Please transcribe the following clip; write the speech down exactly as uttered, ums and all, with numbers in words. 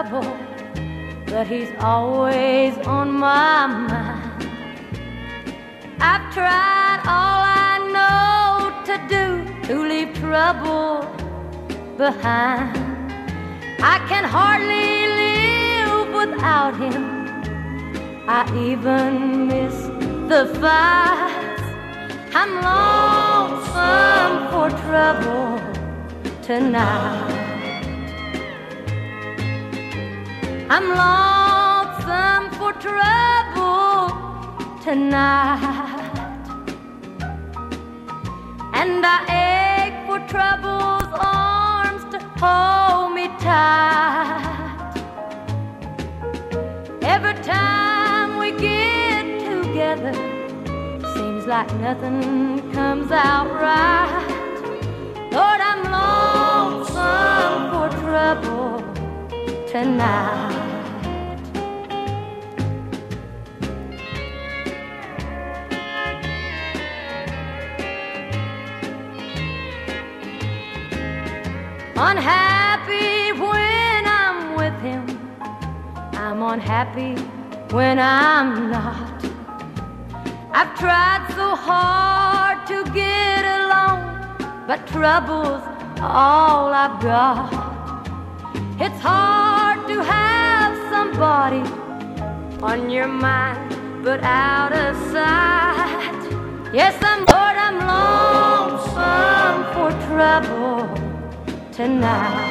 trouble, but he's always on my mind. I've tried all I know to do to leave trouble behind. I can hardly live without him. I even miss the fights. I'm lonesome for trouble tonight. I'm lonesome for trouble tonight. And I ache for trouble's arms to hold me tight. Every time we get together, seems like nothing comes out right. Lord, I'm lonesome for trouble tonight. Unhappy when I'm with him, I'm unhappy when I'm not. I've tried so hard to get along, but trouble's all I've got. It's hard to have somebody on your mind, but out of sight. Yes, I'm Lord, I'm lonesome for trouble tonight.